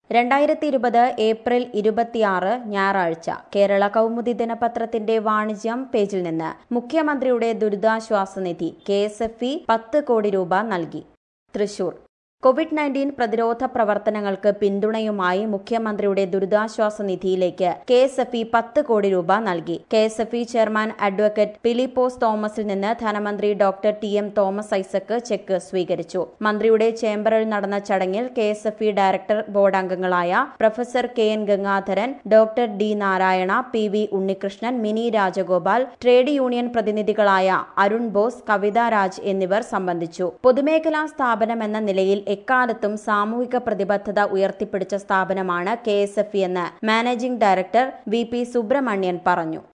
2020 April 26 ഞായറാഴ്ച കേരള കൗമുദി ദിനപത്രത്തിന്റെ വാണിജ്യം പേജിൽ നിന്ന് മുഖ്യമന്ത്രിയുടെ ദുരിതാശ്വാസ നിധി KSFE 10 കോടി രൂപ നൽകി. തൃശൂർ COVID-19 പ്രതിരോധ പ്രവർത്തനങ്ങൾക്ക് പിന്തുണയുമായി മുഖ്യമന്ത്രിയുടെ ദുരിതാശ്വാസ നിധിയിലേക്ക് KSFE 10 കോടി രൂപ നൽകി. KSFE ചെയർമാൻ അഡ്വക്കേറ്റ് ഫിലിപ്പോസ് തോമസിൽ നിന്ന് ധനമന്ത്രി doctor TM Thomas Isaac cheque സ്വീകരിച്ചു. മന്ത്രിയുടെ ചേംബറിൽ നടന്ന ചടങ്ങിൽ KSFE ഡയറക്ടർ ബോർഡ് അംഗങ്ങളായ professor KN Gangadharan, doctor D Narayana, PV Unnikrishnan, Mini Rajagopal, trade union പ്രതിനിധികളായ അരുൺ ബോസ്, കവിത രാജ് എന്നിവർ സംബന്ധിച്ചു. പൊതുമേഖലാ സ്ഥാപനമെന്ന നിലയിൽ എക്കാലത്തും സാമൂഹിക പ്രതിബദ്ധത ഉയർത്തിപ്പിടിച്ച സ്ഥാപനമാണ് KSFE എന്ന് മാനേജിംഗ് ഡയറക്ടർ VP സുബ്രഹ്മണ്യൻ പറഞ്ഞു.